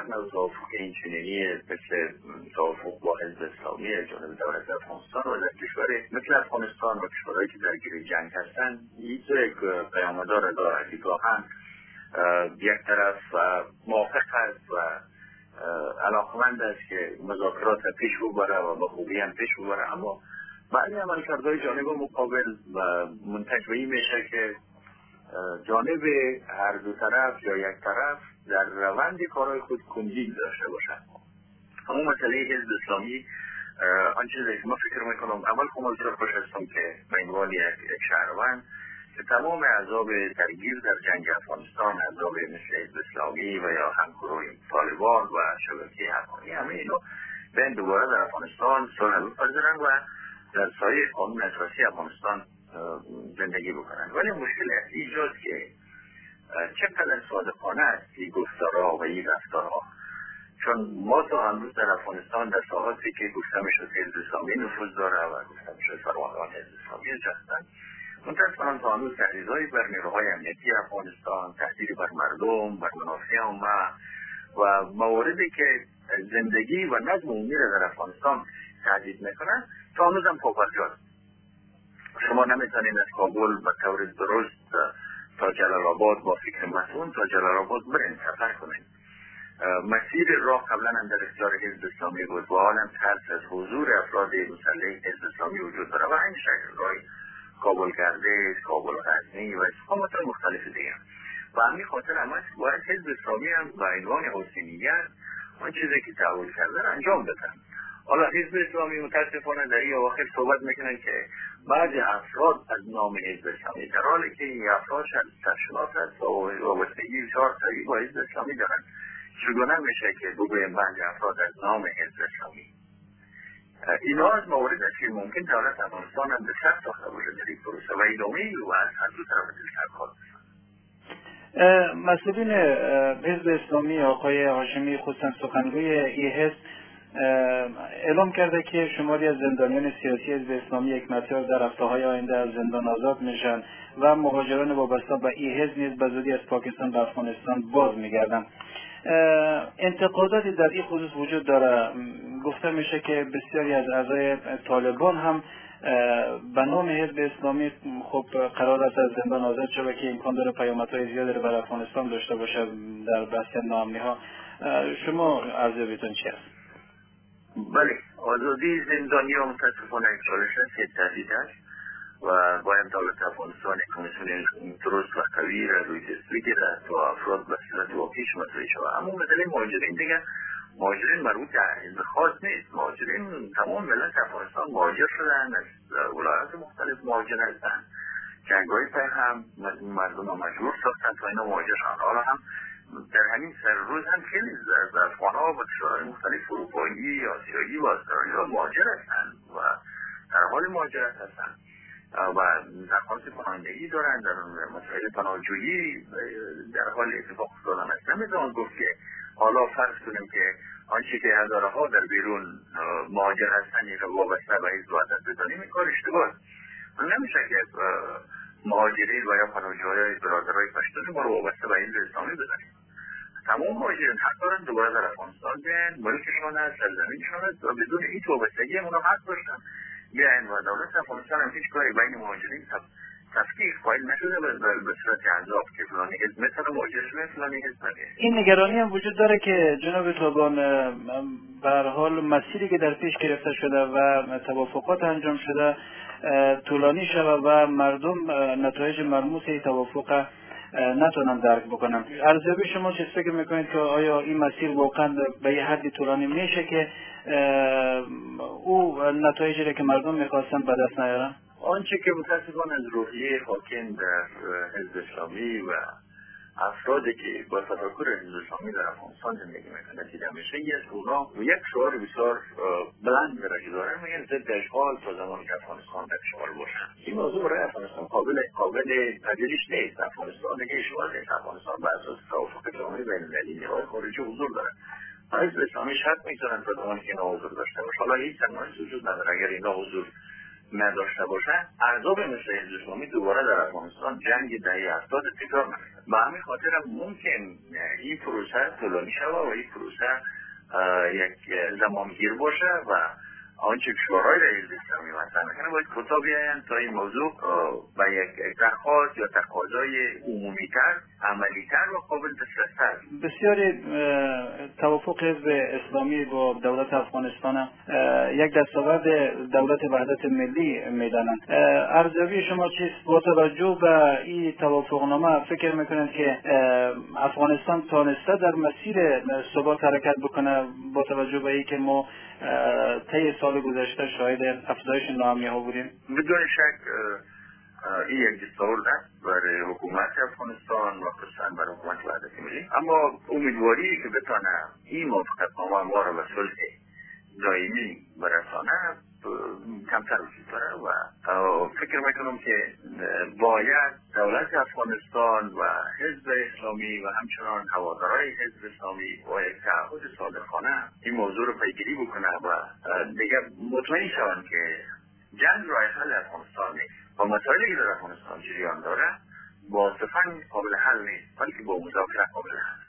نوع توافق اینچنینی مثل توافق با حزب اسلامی جانب دولت افغانستان و در کشور مثل افغانستان و کشورهایی که درگیر جنگ هستند یک پیامدار دارد که گاهن یک طرف موافق است و علاقمند است که مذاکرات پیش ببره و به خوبی هم پیش ببره، اما بعضی عملکردهای جانب مقابل منتج به این میشه که جانب هر دو طرف یا یک طرف در روند کارهای خود کندی داشته باشند. همون مسئله حزب اسلامی آن چیزی که ما فکر میکنم اول خمالتر خوش هستم که به عنوان یک شهروند که تمام احزاب درگیر در جنگ افغانستان، احزاب مثل حزب اسلامی و یا همگروه طالبان و شبکه حقانی، همه اینا به دوباره در افغانستان صلح بپذیرند و در سایه قانون اساسی افغانستان زندگی بکنند. ولی مشکل اصلی اینجاست که چقدر صادقانه است این گفتارها و این رفتارها، چون ما تا امروز در افغانستان در ساحاتی که گفته میشد حزب اسلامی نفوذ داره و گفته میشد فرماندهان حزب اسلامی هستند، متاسفانه تا امروز تهدیدهایی بر نیروهای امنیتی افغانستان، تهدید بر مردم، بر منافع عامه و مواردی که زندگی و نظم عمومی را در افغانستان تهدید میکنند تا هنوز هم پابرجاست. شما نمیتونید از کابل به طور درست تا جلال آباد با فکر مسئول تا جلال آباد برین سفر کنید. مسیر راه قبلا هم در اختیار حزب اسلامی بود و حالا ترس از حضور افراد مسلح حزب اسلامی وجود داره و این شکل راه کابل گردش، کابل غزنی و استقامت مختلف دیگه. و همین خاطر هم است باید حزب اسلامی هم به عنوان حسینیت آن چیزی که تعهد کرده انجام بدن. حالا حزب اسلامی متاسفانه در این اواخر صحبت میکنن که بعضی افراد از نام حزب اسلامی، در حالی که این افراد سرشناس هست و وابستگی 4 تایی با حزب اسلامی دارن، چگونه میشه که بگویم بعضی افراد از نام حزب اسلامی؟ اینا از موارد است که ممکن دولت افغانستان هم به سر ساخته باشه در این پروسه و ادامه و از هر دو طرف سرکار بسن. مسئولین حزب اسلامی آقای هاشمی خصوصا سخنگوی این حزب اعلام کرده که شماری از زندانیان سیاسی حزب اسلامی یک مقدار در هفته‌های آینده از زندان آزاد میشن و مهاجران وابسته به این حزب نیز به زودی از پاکستان به افغانستان باز میگردن. انتقاداتی در این خصوص وجود داره. گفته میشه که بسیاری از اعضای طالبان هم به نام حزب اسلامی خب قرار است از زندان آزاد شود که امکان داره پیامدهای زیادی رو بر افغانستان داشته باشه در بحث ناامنی ها. شما ارزیابیتون چی است؟ بله، آزادی زندانی ها متاسفانه یک چالش است که تهدید است و باید دولت افغانستان کمیسیون درست و قوی را روی دست بگیرد تا افراد به صورت واقعی شناسایی شود. اما مسئله مهاجرین دیگه، مهاجرین مربوط به حزب خاص نیست. مهاجرین تمام ملت افغانستان مهاجر شدن، از ولایات مختلف مهاجر هستند. جنگ‌های پای هم مردم ها مجبور ساختن تا اینا مهاجر شدن. حالا هم در همین سر روز هم خیلی از افغان‌ها و کشورهای مختلف اروپایی، آسیایی و استرالیا مهاجر هستند و در حال مهاجرت هستند و درخواست پناهندگی دارند، در مسائل پناهجویی در حال اتفاق افتادن است. نمیتوان گفت که حالا فرض کنیم که آنچه که هزارها در بیرون مهاجر هستند این رو وابسته به حزب وحدت بدانیم، این کار اشتباه است. نمیشه که مهاجرین و یا پناهجویان برادرای پشتون ما رو وابسته به حزب اسلامی بدانیم. تمام مهاجرین حق دارند دوباره در افغانستان بیاین، ملکشان است، سرزمینشان است و بدون هیچ وابستگی اونا حق داشتن بیاین و دولت افغانستان هم هیچ کاری بین مهاجرین تفکیک قائل نشده به صورت احزاب که فلانی حزب مثلا مهاجر شده فلانی حزب نگه. این نگرانی هم وجود داره که جناب طالبان به هر حال مسیری که در پیش گرفته شده و توافقات انجام شده طولانی شود و مردم نتایج ملموس توافق نتونن درک بکنن. ارزیابی شما چه فکر میکنید که آیا این مسیر واقعا به یه حدی طولانی میشه که او نتایجی را که مردم میخواستن به دست نیارن؟ آنچه که متاسفانه از روحیه حاکم در حزب اسلامی و افرادی که با تفکر حزب اسلامی در افغانستان زندگی میکنند دیده میشه از اونا یک شعار بسیار بلند درجه دارن، میگن ضد اشغال تا زمانی که افغانستان در اشغال باشن. این موضوع برای افغانستان قابل پذیرش نیست. افغانستان دیگه اشغال نیست. افغانستان بر اساس توافق جامعه بین‌المللی نیروهای خارجی حضور داره. حزب اسلامی شرط میذارن تا زمانی که اینا حضور داشته باشه. حالا هیچ سرمایه‌ای وجود نداره. اگر اینا حضور نداشته باشن، احزاب مثل حزب اسلامی دوباره در افغانستان جنگ دهه 70 تکرار نکنه. به همین خاطر ممکن این پروسه طولانی شود و این پروسه یک زمانگیر باشه و آنچه کشورهای در حزب اسلامی مطرح میکنه باید کوتاه بیایند تا این موضوع به یک درخواست یا تقاضای عمومی‌تر، عملی‌تر و قابل دسترس‌تر. بسیاری توافق حزب اسلامی با دولت افغانستان یک دستاورد دولت وحدت ملی میدانند. ارزیابی شما چیست با توجه به این توافقنامه؟ فکر میکنند که افغانستان تانسته در مسیر ثبات حرکت بکنه با توجه به اینکه ما طی سال گذشته شاهد افزایش ناامنی‌ها بودیم؟ بدون شک این یک دستاورد است برای حکومت افغانستان و خصوصا برای حکومت وحدت ملی، اما امیدواری که بتانه این موافقتنامه ما را به صلح دائمی برسانه کمتر وجود داره و فکر میکنم که باید دولت افغانستان و حزب اسلامی و همچنان هوادارهای حزب اسلامی با یک تعهد صادقانه این موضوع رو پیگیری بکنه و دیگه مطمئن شوند که جنگ راه حل افغانستان نیست و مسائلی که در افغانستان جریان داره با صفحه قابل حل نیست، بلکه با مذاکره قابل حل.